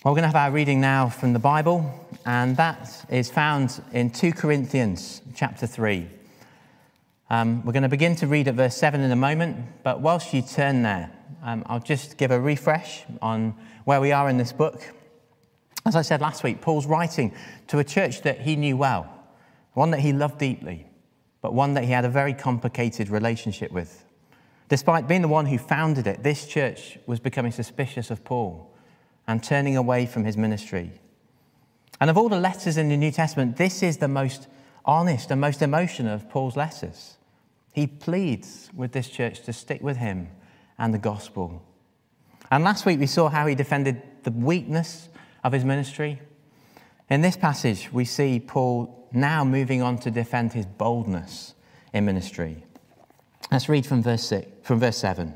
Well, we're going to have our reading now from the Bible, and that is found in 2 Corinthians chapter 3. We're going to begin to read at verse 7 in a moment, but whilst you turn there, I'll just give a refresh on where we are in this book. As I said last week, Paul's writing to a church that he knew well, one that he loved deeply, but one that he had a very complicated relationship with. Despite being the one who founded it, this church was becoming suspicious of Paul and turning away from his ministry. And of all the letters in the New Testament, this is the most honest and most emotional of Paul's letters. He pleads with this church to stick with him and the gospel. And last week we saw how he defended the weakness of his ministry. In this passage, we see Paul now moving on to defend his boldness in ministry. Let's read from verse 7.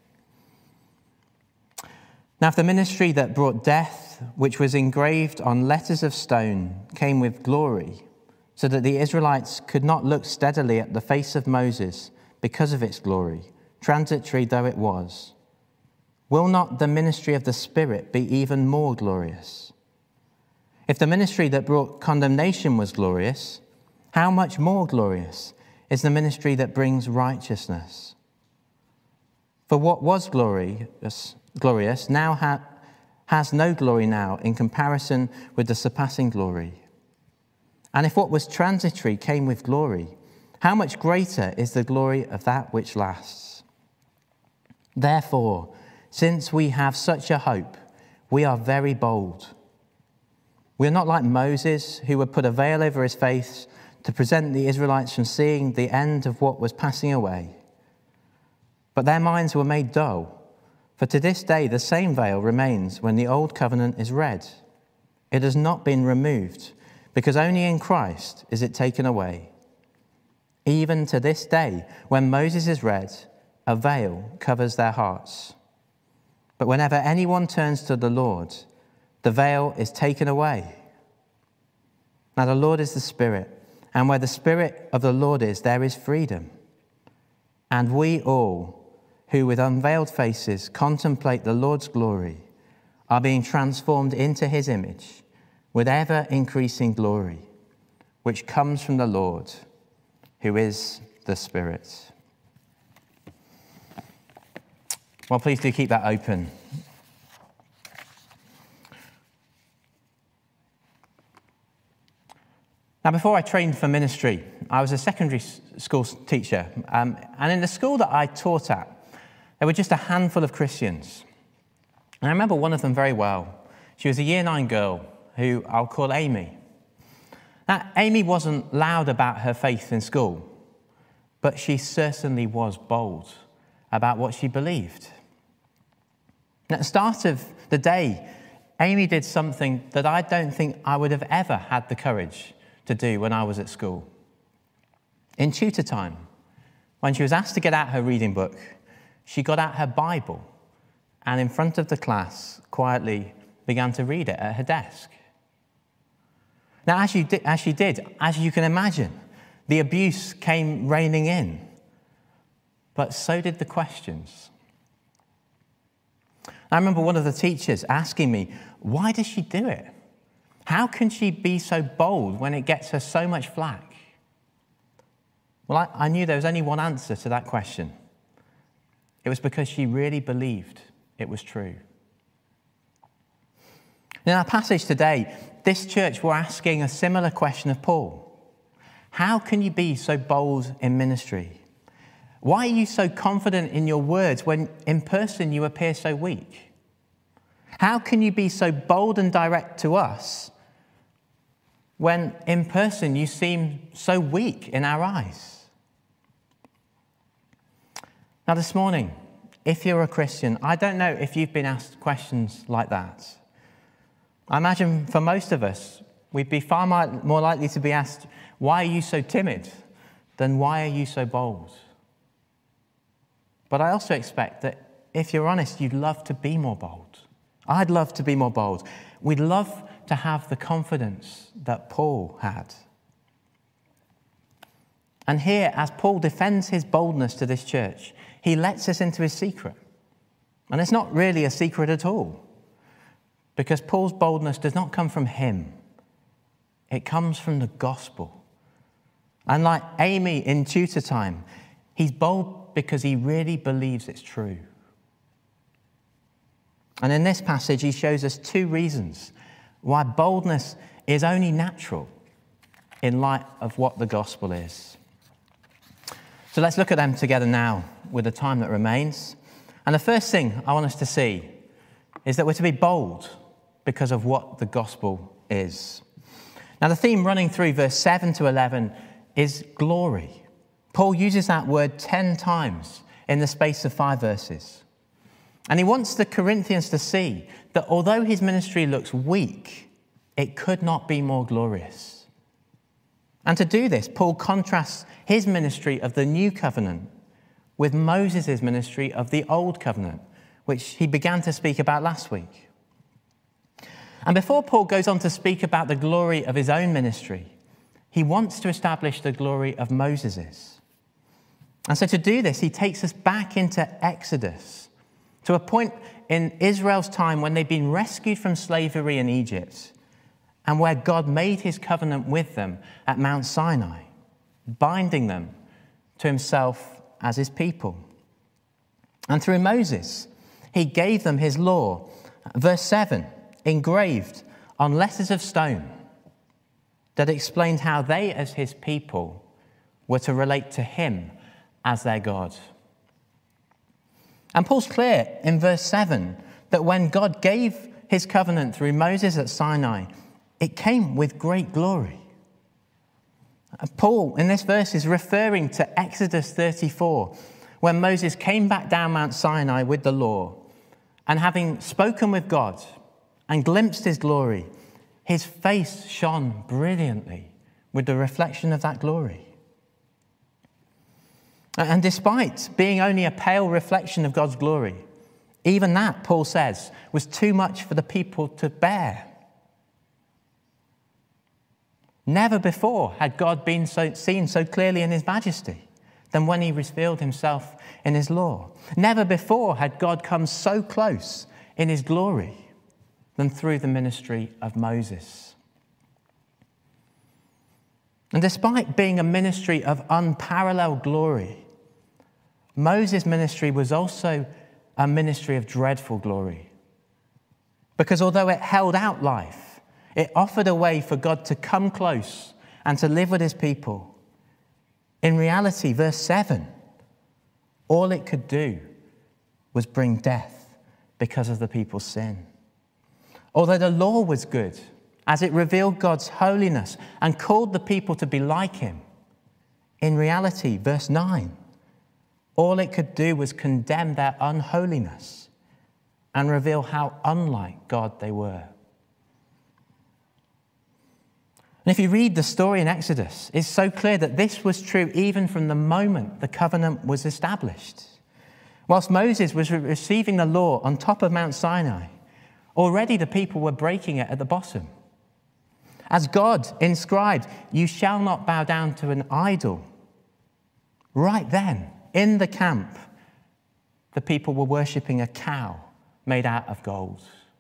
Now, if the ministry that brought death, which was engraved on letters of stone, came with glory, so that the Israelites could not look steadily at the face of Moses because of its glory, transitory though it was, will not the ministry of the Spirit be even more glorious? If the ministry that brought condemnation was glorious, how much more glorious is the ministry that brings righteousness? For what was glorious now has no glory now in comparison with the surpassing glory. And if what was transitory came with glory, how much greater is the glory of that which lasts? Therefore, since we have such a hope, we are very bold. We are not like Moses, who would put a veil over his face to prevent the Israelites from seeing the end of what was passing away. But their minds were made dull. For to this day the same veil remains when the old covenant is read. It has not been removed, because only in Christ is it taken away. Even to this day, when Moses is read, a veil covers their hearts. But whenever anyone turns to the Lord, the veil is taken away. Now the Lord is the Spirit, and where the Spirit of the Lord is, there is freedom. And we all, who with unveiled faces contemplate the Lord's glory, are being transformed into his image with ever-increasing glory, which comes from the Lord, who is the Spirit. Well, please do keep that open. Now, before I trained for ministry, I was a secondary school teacher, and in the school that I taught at, there were just a handful of Christians. And I remember one of them very well. She was a Year 9 girl who I'll call Amy. Now, Amy wasn't loud about her faith in school, but she certainly was bold about what she believed. And at the start of the day, Amy did something that I don't think I would have ever had the courage to do when I was at school. In tutor time, when she was asked to get out her reading book, she got out her Bible and in front of the class quietly began to read it at her desk. Now, as she did, as you can imagine, the abuse came raining in, but so did the questions. I remember one of the teachers asking me, why does she do it? How can she be so bold when it gets her so much flack? Well, I knew there was only one answer to that question. It was because she really believed it was true. In our passage today, this church were asking a similar question of Paul. How can you be so bold in ministry? Why are you so confident in your words when in person you appear so weak? How can you be so bold and direct to us when in person you seem so weak in our eyes? Now this morning, if you're a Christian, I don't know if you've been asked questions like that. I imagine for most of us, we'd be far more likely to be asked, why are you so timid, than why are you so bold? But I also expect that if you're honest, you'd love to be more bold. I'd love to be more bold. We'd love to have the confidence that Paul had. And here, as Paul defends his boldness to this church, he lets us into his secret. And it's not really a secret at all. because Paul's boldness does not come from him. It comes from the gospel. And like Amy in tutor time, he's bold because he really believes it's true. And in this passage, he shows us two reasons why boldness is only natural in light of what the gospel is. So let's look at them together now with the time that remains. And the first thing I want us to see is that we're to be bold because of what the gospel is. Now, the theme running through verse 7 to 11 is glory. Paul uses that word 10 times in the space of 5 verses. And he wants the Corinthians to see that although his ministry looks weak, it could not be more glorious. And to do this, Paul contrasts his ministry of the new covenant with Moses' ministry of the old covenant, which he began to speak about last week. And before Paul goes on to speak about the glory of his own ministry, he wants to establish the glory of Moses's. And so to do this, he takes us back into Exodus, to a point in Israel's time when they'd been rescued from slavery in Egypt and where God made his covenant with them at Mount Sinai, binding them to himself as his people. And through Moses, he gave them his law, verse 7, engraved on letters of stone that explained how they, as his people, were to relate to him as their God. And Paul's clear in verse 7 that when God gave his covenant through Moses at Sinai, it came with great glory. Paul, in this verse, is referring to Exodus 34, when Moses came back down Mount Sinai with the law, and having spoken with God and glimpsed his glory, his face shone brilliantly with the reflection of that glory. And despite being only a pale reflection of God's glory, even that, Paul says, was too much for the people to bear. Never before had God been seen so clearly in his majesty than when he revealed himself in his law. Never before had God come so close in his glory than through the ministry of Moses. And despite being a ministry of unparalleled glory, Moses' ministry was also a ministry of dreadful glory. Because although it held out life, it offered a way for God to come close and to live with his people. In reality, verse 7, all it could do was bring death because of the people's sin. Although the law was good, as it revealed God's holiness and called the people to be like him, in reality, verse 9, all it could do was condemn their unholiness and reveal how unlike God they were. And if you read the story in Exodus, it's so clear that this was true even from the moment the covenant was established. Whilst Moses was receiving the law on top of Mount Sinai, already the people were breaking it at the bottom. As God inscribed, "You shall not bow down to an idol," right then, in the camp, the people were worshipping a cow made out of gold.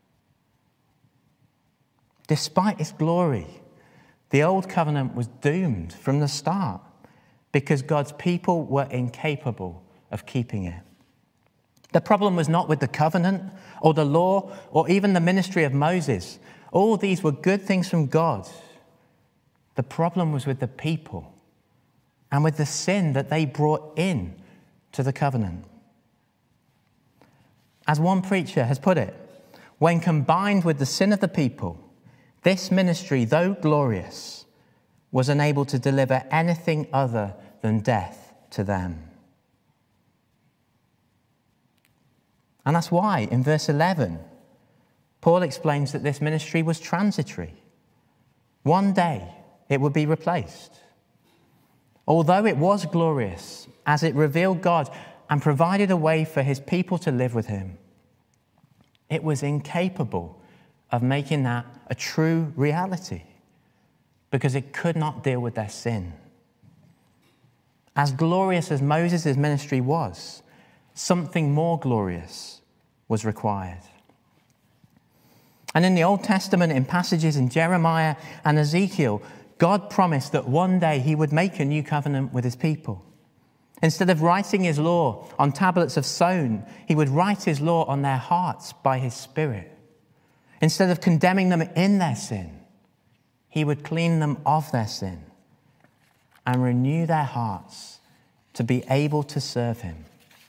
Despite its glory, the old covenant was doomed from the start because God's people were incapable of keeping it. The problem was not with the covenant or the law or even the ministry of Moses. All these were good things from God. The problem was with the people and with the sin that they brought in to the covenant. As one preacher has put it, when combined with the sin of the people, this ministry, though glorious, was unable to deliver anything other than death to them. And that's why, in verse 11, Paul explains that this ministry was transitory. One day, it would be replaced. Although it was glorious, as it revealed God and provided a way for his people to live with him, it was incapable of making that a true reality because it could not deal with their sin. As glorious as Moses' ministry was, something more glorious was required. And in the Old Testament, in passages in Jeremiah and Ezekiel, God promised that one day he would make a new covenant with his people. Instead of writing his law on tablets of stone, he would write his law on their hearts by his Spirit. Instead of condemning them in their sin, he would clean them of their sin and renew their hearts to be able to serve him.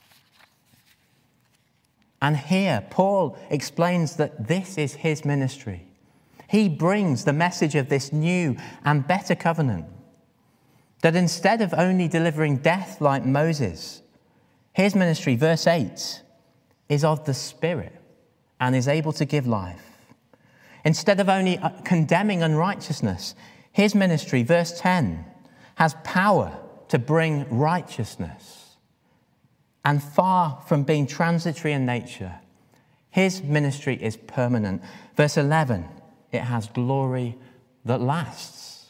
And here, Paul explains that this is his ministry. He brings the message of this new and better covenant. That instead of only delivering death like Moses, his ministry, verse 8, is of the Spirit and is able to give life. Instead of only condemning unrighteousness, his ministry, verse 10, has power to bring righteousness. And far from being transitory in nature, his ministry is permanent. Verse 11, it has glory that lasts.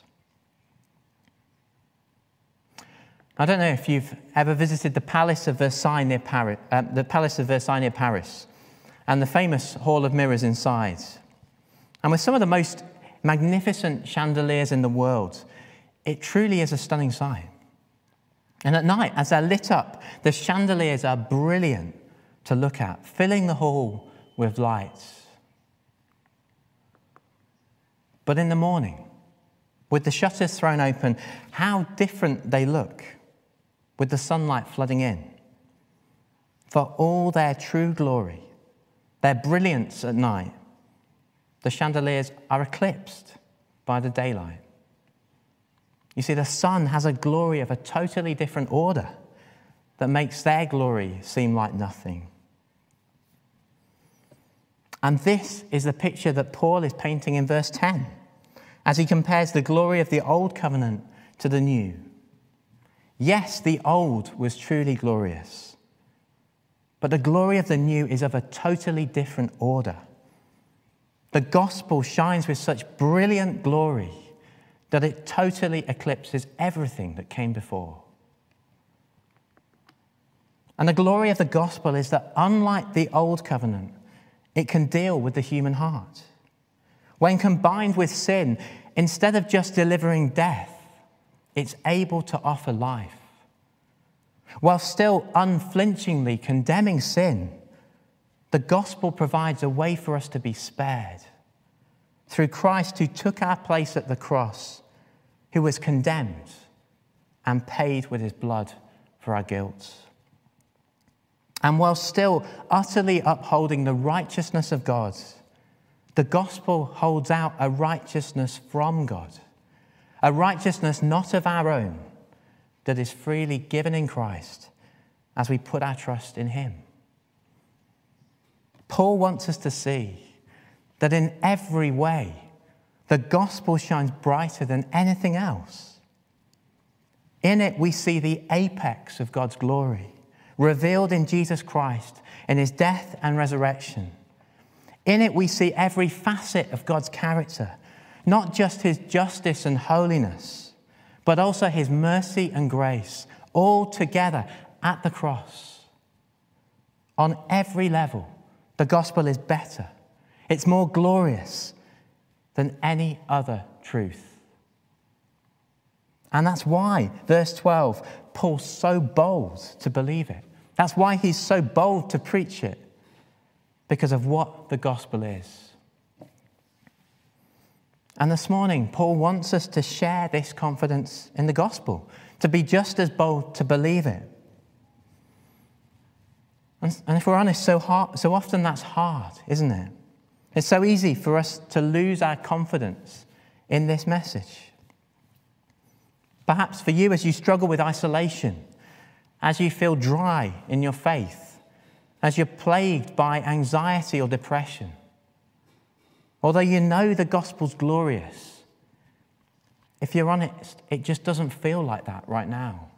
I don't know if you've ever visited the Palace of Versailles near Paris, and the famous Hall of Mirrors inside. And with some of the most magnificent chandeliers in the world, it truly is a stunning sight. And at night, as they're lit up, the chandeliers are brilliant to look at, filling the hall with lights. But in the morning, with the shutters thrown open, how different they look, with the sunlight flooding in. For all their true glory, their brilliance at night, the chandeliers are eclipsed by the daylight. You see, the sun has a glory of a totally different order that makes their glory seem like nothing. And this is the picture that Paul is painting in verse 10, as he compares the glory of the old covenant to the new. Yes, the old was truly glorious, but the glory of the new is of a totally different order. The gospel shines with such brilliant glory that it totally eclipses everything that came before. And the glory of the gospel is that, unlike the old covenant, it can deal with the human heart. When combined with sin, instead of just delivering death, it's able to offer life. While still unflinchingly condemning sin, the gospel provides a way for us to be spared through Christ, who took our place at the cross, who was condemned and paid with his blood for our guilt. And while still utterly upholding the righteousness of God, the gospel holds out a righteousness from God, a righteousness not of our own, that is freely given in Christ as we put our trust in him. Paul wants us to see that in every way, the gospel shines brighter than anything else. In it, we see the apex of God's glory, revealed in Jesus Christ in his death and resurrection. In it, we see every facet of God's character, not just his justice and holiness, but also his mercy and grace, all together at the cross. On every level, the gospel is better. It's more glorious than any other truth. And that's why, verse 12, Paul's so bold to believe it. That's why he's so bold to preach it, because of what the gospel is. And this morning, Paul wants us to share this confidence in the gospel, to be just as bold to believe it. And if we're honest, so often that's hard, isn't it? It's so easy for us to lose our confidence in this message. Perhaps for you, as you struggle with isolation, as you feel dry in your faith, as you're plagued by anxiety or depression, although you know the gospel's glorious, if you're honest, it just doesn't feel like that right now.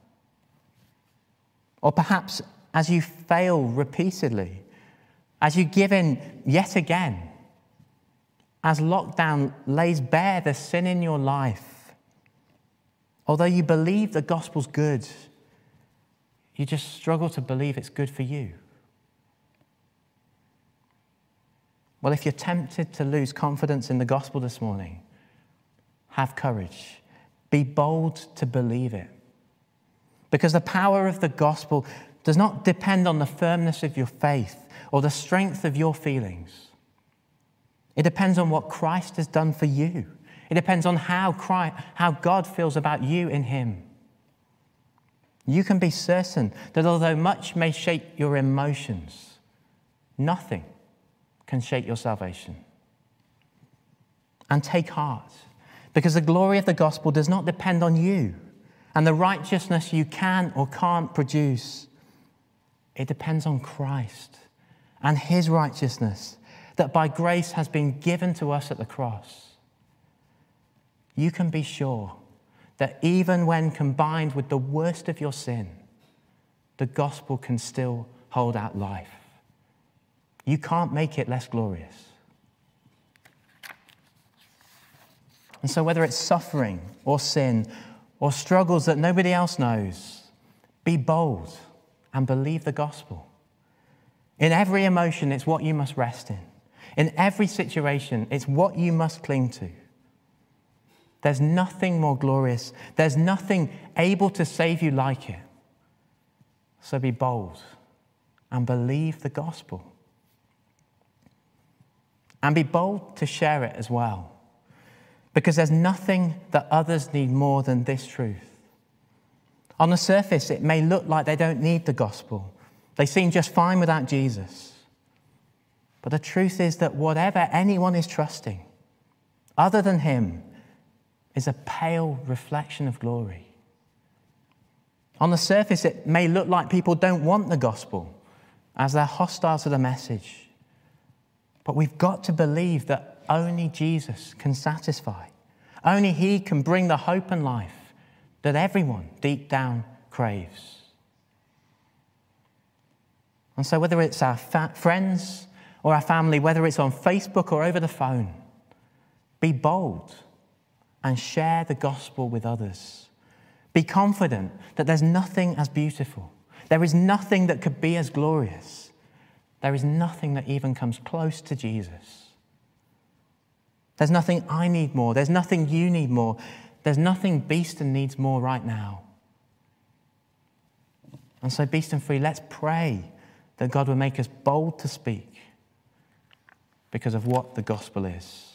Or perhaps as you fail repeatedly, as you give in yet again, as lockdown lays bare the sin in your life, although you believe the gospel's good, you just struggle to believe it's good for you. Well, if you're tempted to lose confidence in the gospel this morning, have courage. Be bold to believe it. Because the power of the gospel does not depend on the firmness of your faith or the strength of your feelings. It depends on what Christ has done for you. It depends on how God feels about you in him. You can be certain that although much may shake your emotions, nothing can shake your salvation. And take heart, because the glory of the gospel does not depend on you and the righteousness you can or can't produce. It depends on Christ and his righteousness that by grace has been given to us at the cross. You can be sure that even when combined with the worst of your sin, the gospel can still hold out life. You can't make it less glorious. And so whether it's suffering or sin or struggles that nobody else knows, be bold and believe the gospel. In every emotion, it's what you must rest in. In every situation, it's what you must cling to. There's nothing more glorious. There's nothing able to save you like it. So be bold and believe the gospel. And be bold to share it as well. Because there's nothing that others need more than this truth. On the surface, it may look like they don't need the gospel. They seem just fine without Jesus. But the truth is that whatever anyone is trusting, other than him, is a pale reflection of glory. On the surface, it may look like people don't want the gospel, as they're hostile to the message. But we've got to believe that only Jesus can satisfy. Only he can bring the hope and life that everyone deep down craves. And so whether it's our friends or our family, whether it's on Facebook or over the phone, be bold and share the gospel with others. Be confident that there's nothing as beautiful. There is nothing that could be as glorious. There is nothing that even comes close to Jesus. There's nothing I need more. There's nothing you need more. There's nothing Beeston needs more right now. And so, Beeston Free, let's pray that God will make us bold to speak because of what the gospel is.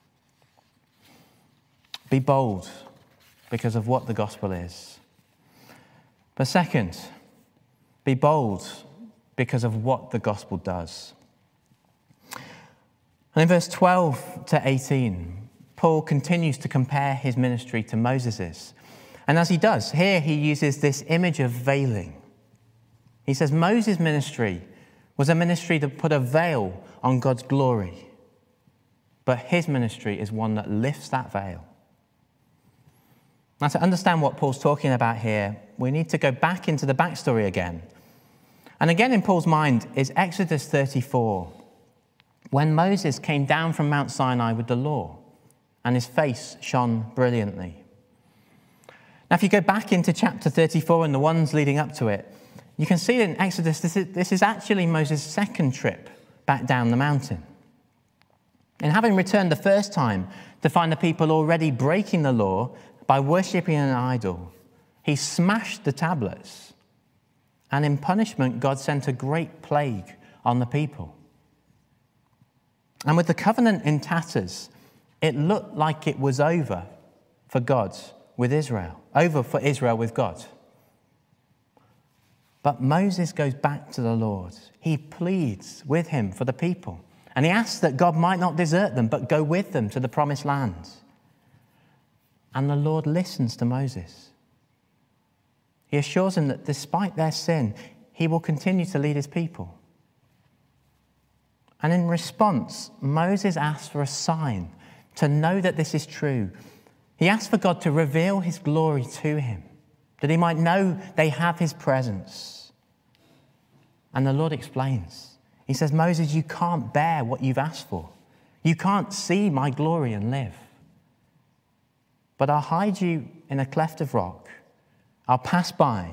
Be bold because of what the gospel is. But second, be bold because of what the gospel does. And in verse 12 to 18, Paul continues to compare his ministry to Moses's. And as he does, here he uses this image of veiling. He says Moses' ministry was a ministry that put a veil on God's glory. But his ministry is one that lifts that veil. Now, to understand what Paul's talking about here, we need to go back into the backstory again. And again in Paul's mind is Exodus 34, when Moses came down from Mount Sinai with the law, and his face shone brilliantly. Now, if you go back into chapter 34 and the ones leading up to it, you can see in Exodus, this is actually Moses' second trip back down the mountain. And having returned the first time to find the people already breaking the law by worshipping an idol, he smashed the tablets. And in punishment, God sent a great plague on the people. And with the covenant in tatters, it looked like it was over for God with Israel, over for Israel with God. But Moses goes back to the Lord. He pleads with him for the people. And he asks that God might not desert them, but go with them to the promised land. And the Lord listens to Moses. He assures him that despite their sin, he will continue to lead his people. And in response, Moses asks for a sign to know that this is true. He asks for God to reveal his glory to him, that he might know they have his presence. And the Lord explains. He says, Moses, you can't bear what you've asked for. You can't see my glory and live. But I'll hide you in a cleft of rock. I'll pass by,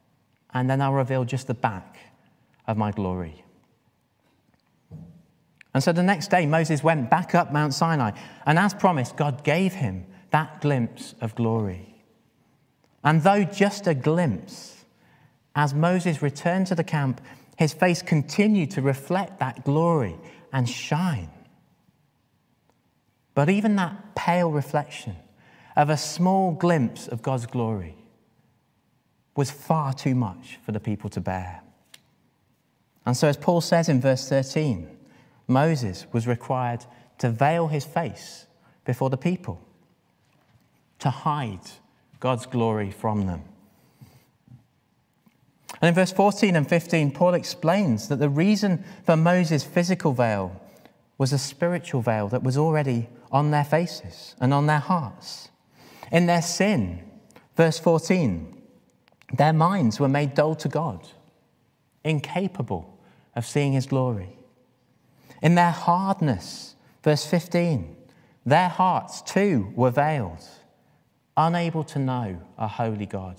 and then I'll reveal just the back of my glory. And so the next day, Moses went back up Mount Sinai, and as promised, God gave him that glimpse of glory. And though just a glimpse, as Moses returned to the camp, his face continued to reflect that glory and shine. But even that pale reflection of a small glimpse of God's glory was far too much for the people to bear. And so as Paul says in verse 13, Moses was required to veil his face before the people, to hide God's glory from them. And in verse 14 and 15, Paul explains that the reason for Moses' physical veil was a spiritual veil that was already on their faces and on their hearts. In their sin, verse 14, their minds were made dull to God, incapable of seeing his glory. In their hardness, verse 15, their hearts too were veiled, unable to know a holy God.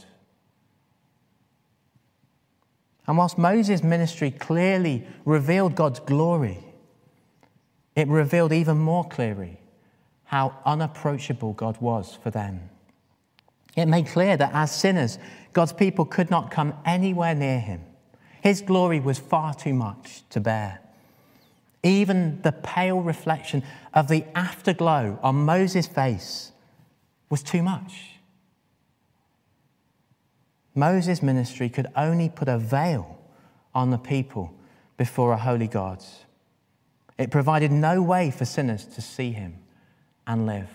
And whilst Moses' ministry clearly revealed God's glory, it revealed even more clearly how unapproachable God was for them. It made clear that as sinners, God's people could not come anywhere near him. His glory was far too much to bear. Even the pale reflection of the afterglow on Moses' face was too much. Moses' ministry could only put a veil on the people before a holy God. It provided no way for sinners to see him and live.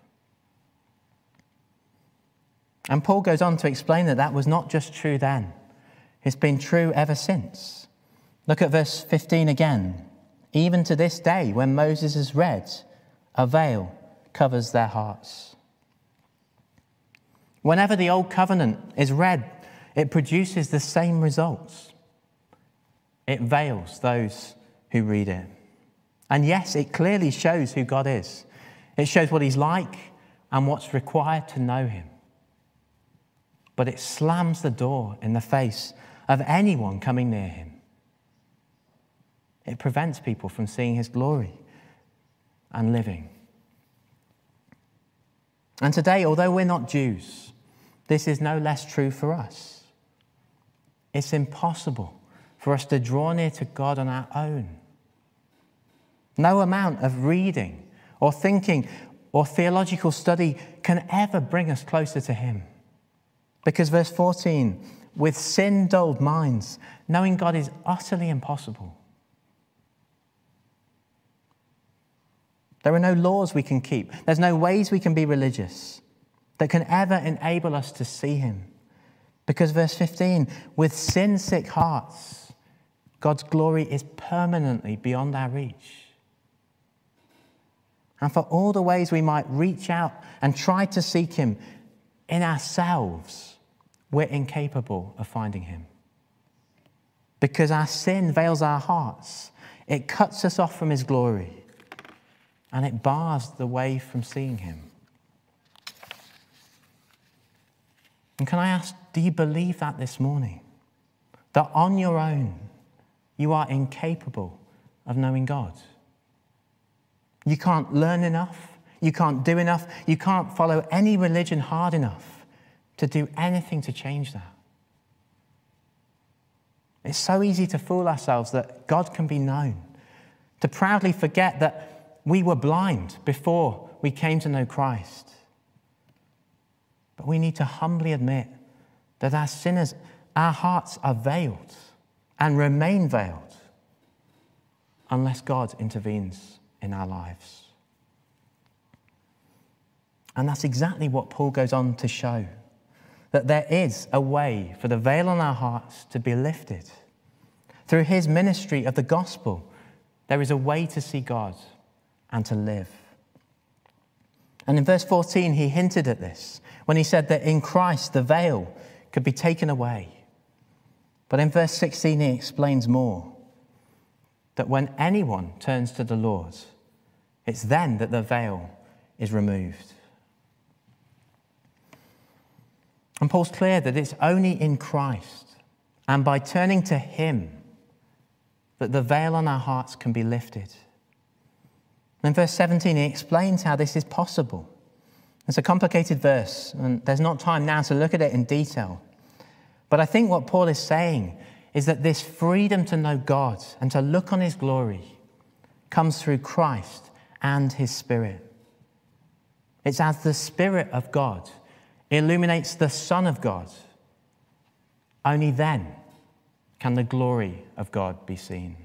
And Paul goes on to explain that that was not just true then. It's been true ever since. Look at verse 15 again. Even to this day, when Moses is read, a veil covers their hearts. Whenever the Old Covenant is read, it produces the same results. It veils those who read it. And yes, it clearly shows who God is. It shows what he's like and what's required to know him. But it slams the door in the face of anyone coming near him. It prevents people from seeing his glory and living. And today, although we're not Jews, this is no less true for us. It's impossible for us to draw near to God on our own. No amount of reading or thinking or theological study can ever bring us closer to him. Because verse 14, with sin-dulled minds, knowing God is utterly impossible. There are no laws we can keep. There's no ways we can be religious that can ever enable us to see him. Because verse 15, with sin-sick hearts, God's glory is permanently beyond our reach. And for all the ways we might reach out and try to seek him in ourselves, we're incapable of finding him. Because our sin veils our hearts. It cuts us off from his glory. And it bars the way from seeing him. And can I ask, do you believe that this morning? That on your own, you are incapable of knowing God? You can't learn enough. You can't do enough. You can't follow any religion hard enough to do anything to change that. It's so easy to fool ourselves that God can be known, to proudly forget that we were blind before we came to know Christ. But we need to humbly admit that as sinners, our hearts are veiled and remain veiled unless God intervenes in our lives. And that's exactly what Paul goes on to show, that there is a way for the veil on our hearts to be lifted. Through his ministry of the gospel, there is a way to see God and to live. And in verse 14, he hinted at this when he said that in Christ the veil could be taken away. But in verse 16, he explains more, that when anyone turns to the Lord, it's then that the veil is removed. And Paul's clear that it's only in Christ and by turning to him that the veil on our hearts can be lifted. And in verse 17, he explains how this is possible. It's a complicated verse, and there's not time now to look at it in detail. But I think what Paul is saying is that this freedom to know God and to look on his glory comes through Christ and his Spirit. It's as the Spirit of God illuminates the Son of God. Only then can the glory of God be seen.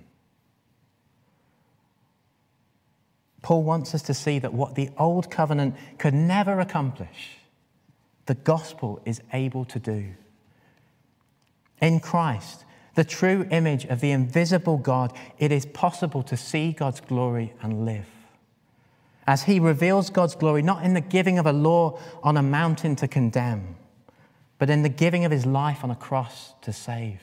Paul wants us to see that what the old covenant could never accomplish, the gospel is able to do. In Christ, the true image of the invisible God, it is possible to see God's glory and live. As he reveals God's glory, not in the giving of a law on a mountain to condemn, but in the giving of his life on a cross to save.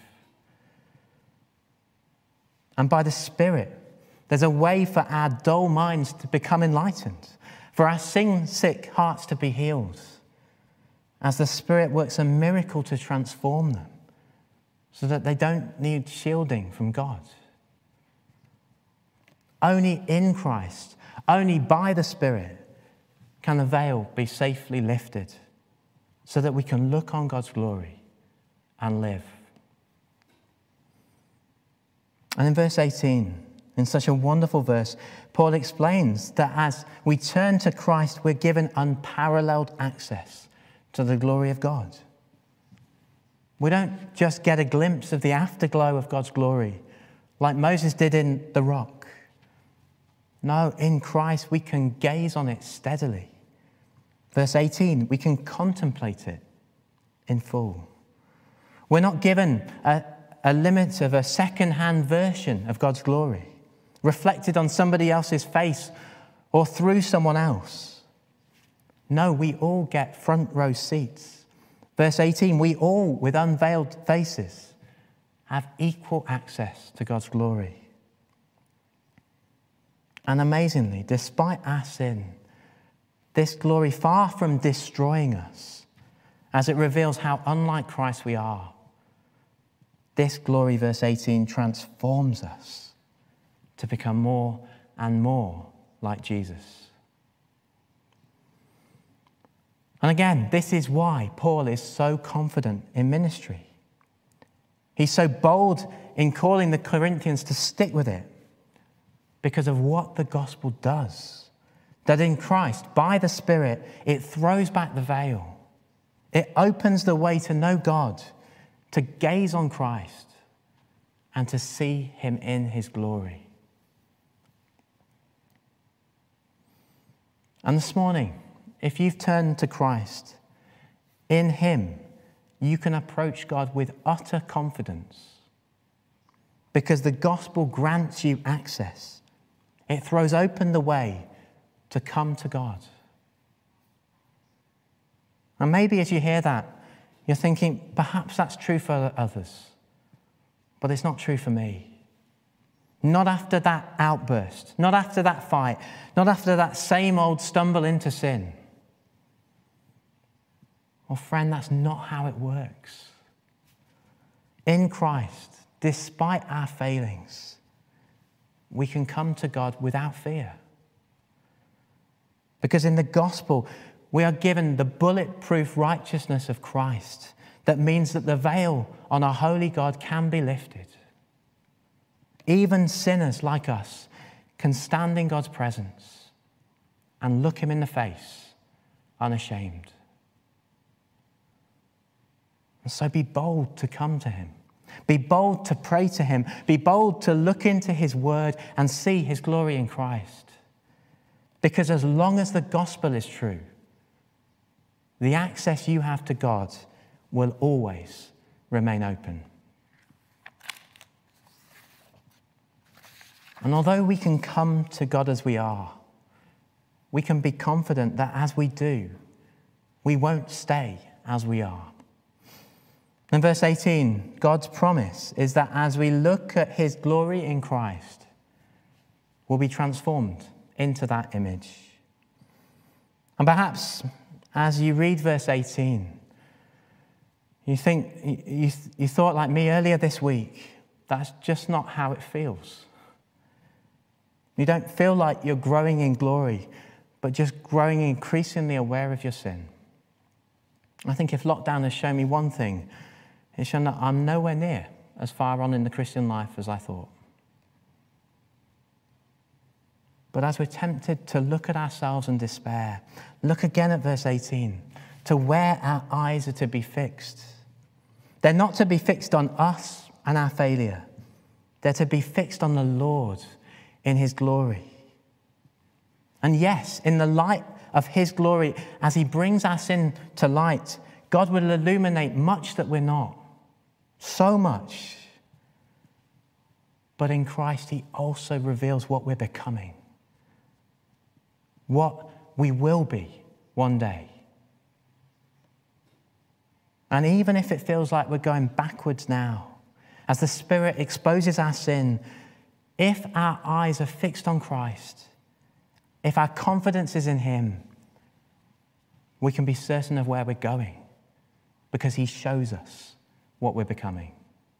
And by the Spirit, there's a way for our dull minds to become enlightened, for our sin-sick hearts to be healed, as the Spirit works a miracle to transform them, so that they don't need shielding from God. Only in Christ, only by the Spirit, can the veil be safely lifted, so that we can look on God's glory and live. And in verse 18, in such a wonderful verse, Paul explains that as we turn to Christ, we're given unparalleled access to the glory of God. We don't just get a glimpse of the afterglow of God's glory like Moses did in the rock. No, in Christ we can gaze on it steadily. Verse 18, we can contemplate it in full. We're not given a limit of a second-hand version of God's glory, reflected on somebody else's face or through someone else. No, we all get front row seats. Verse 18, we all, with unveiled faces, have equal access to God's glory. And amazingly, despite our sin, this glory, far from destroying us, as it reveals how unlike Christ we are, this glory, verse 18, transforms us to become more and more like Jesus. And again, this is why Paul is so confident in ministry. He's so bold in calling the Corinthians to stick with it because of what the gospel does. That in Christ, by the Spirit, it throws back the veil. It opens the way to know God, to gaze on Christ, and to see him in his glory. And this morning, if you've turned to Christ, in him, you can approach God with utter confidence because the gospel grants you access. It throws open the way to come to God. And maybe as you hear that, you're thinking, perhaps that's true for others, but it's not true for me. Not after that outburst, not after that fight, not after that same old stumble into sin. Well, friend, that's not how it works. In Christ, despite our failings, we can come to God without fear. Because in the gospel, we are given the bulletproof righteousness of Christ that means that the veil on our holy God can be lifted. Even sinners like us can stand in God's presence and look him in the face, unashamed. And so be bold to come to him. Be bold to pray to him. Be bold to look into his word and see his glory in Christ. Because as long as the gospel is true, the access you have to God will always remain open. And although we can come to God as we are, we can be confident that as we do, we won't stay as we are. In verse 18, God's promise is that as we look at his glory in Christ, we'll be transformed into that image. And perhaps as you read verse 18, you think, you thought like me earlier this week, that's just not how it feels. You don't feel like you're growing in glory, but just growing increasingly aware of your sin. I think if lockdown has shown me one thing, it's shown that I'm nowhere near as far on in the Christian life as I thought. But as we're tempted to look at ourselves and despair, look again at verse 18, to where our eyes are to be fixed. They're not to be fixed on us and our failure. They're to be fixed on the Lord in his glory. And yes, in the light of his glory, as he brings our sin to light, God will illuminate much that we're not. So much. But in Christ, he also reveals what we're becoming. What we will be one day. And even if it feels like we're going backwards now, as the Spirit exposes our sin, if our eyes are fixed on Christ, if our confidence is in him, we can be certain of where we're going because he shows us what we're becoming.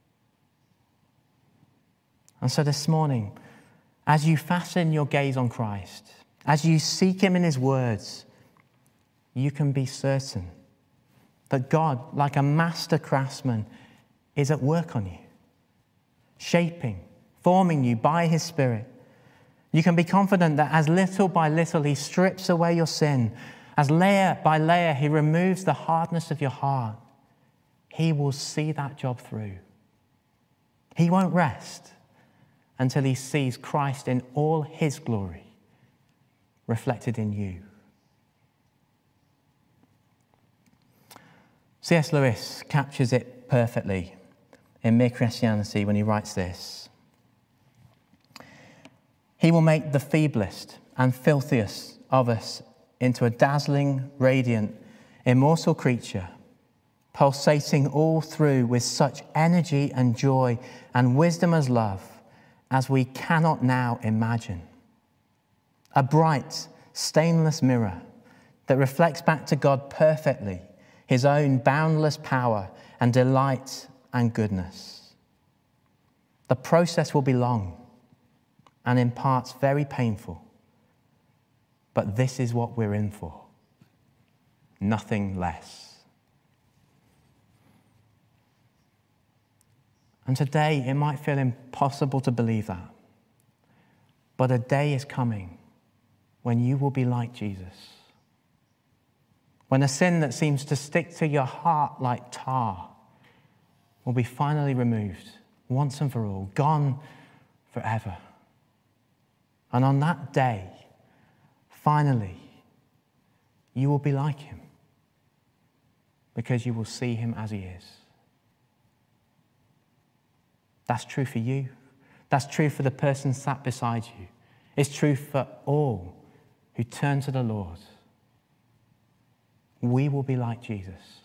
And so this morning, as you fasten your gaze on Christ, as you seek him in his words, you can be certain that God, like a master craftsman, is at work on you, shaping, forming you by his Spirit. You can be confident that as little by little he strips away your sin, as layer by layer he removes the hardness of your heart, he will see that job through. He won't rest until he sees Christ in all his glory reflected in you. C.S. Lewis captures it perfectly in Mere Christianity when he writes this. He will make the feeblest and filthiest of us into a dazzling, radiant, immortal creature, pulsating all through with such energy and joy and wisdom as love as we cannot now imagine. A bright, stainless mirror that reflects back to God perfectly his own boundless power and delight and goodness. The process will be long and in parts very painful, but this is what we're in for, nothing less. And today it might feel impossible to believe that, but a day is coming when you will be like Jesus. When a sin that seems to stick to your heart like tar will be finally removed once and for all, gone forever. And on that day, finally, you will be like him because you will see him as he is. That's true for you. That's true for the person sat beside you. It's true for all who turn to the Lord. We will be like Jesus.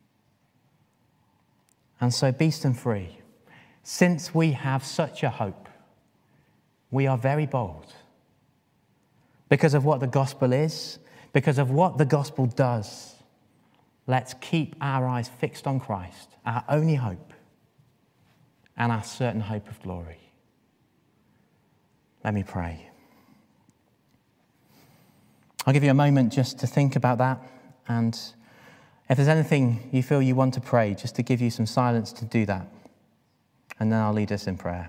And so, Beeston Free, since we have such a hope, we are very bold. Because of what the gospel is, because of what the gospel does, let's keep our eyes fixed on Christ, our only hope, and our certain hope of glory. Let me pray. I'll give you a moment just to think about that. And if there's anything you feel you want to pray, just to give you some silence to do that. And then I'll lead us in prayer.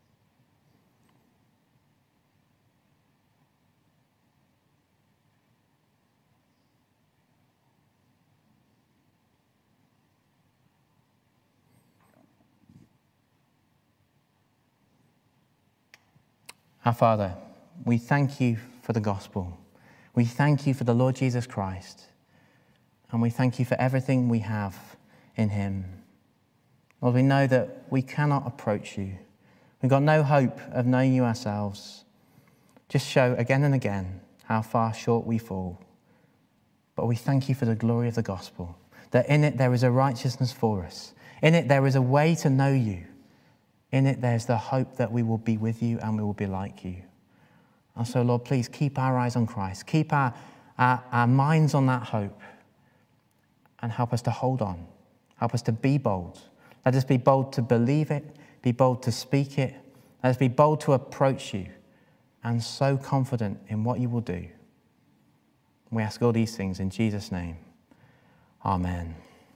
Our Father, we thank you for the gospel. We thank you for the Lord Jesus Christ. And we thank you for everything we have in him. Lord, we know that we cannot approach you. We've got no hope of knowing you ourselves. Just show again and again how far short we fall. But we thank you for the glory of the gospel, that in it there is a righteousness for us. In it there is a way to know you. In it there's the hope that we will be with you and we will be like you. And so, Lord, please keep our eyes on Christ. Keep our minds on that hope. And help us to hold on. Help us to be bold. Let us be bold to believe it, be bold to speak it. Let us be bold to approach you and so confident in what you will do. We ask all these things in Jesus' name. Amen.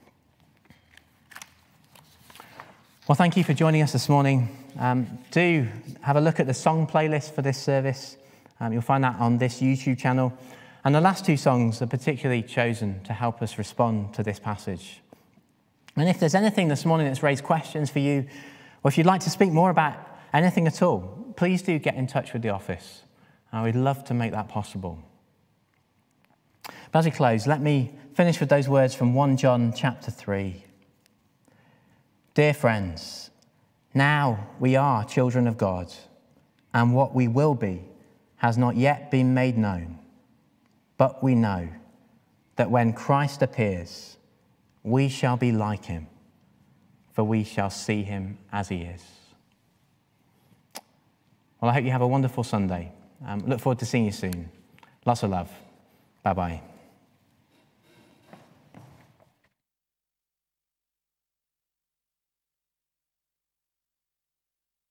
Well, thank you for joining us this morning. Do have a look at the song playlist for this service. You'll find that on this YouTube channel. And the last two songs are particularly chosen to help us respond to this passage. And if there's anything this morning that's raised questions for you, or if you'd like to speak more about anything at all, please do get in touch with the office. We'd love to make that possible. But as we close, let me finish with those words from 1 John chapter 3. Dear friends, now we are children of God, and what we will be has not yet been made known. But we know that when Christ appears, we shall be like him, for we shall see him as he is. Well, I hope you have a wonderful Sunday. Look forward to seeing you soon. Lots of love. Bye-bye.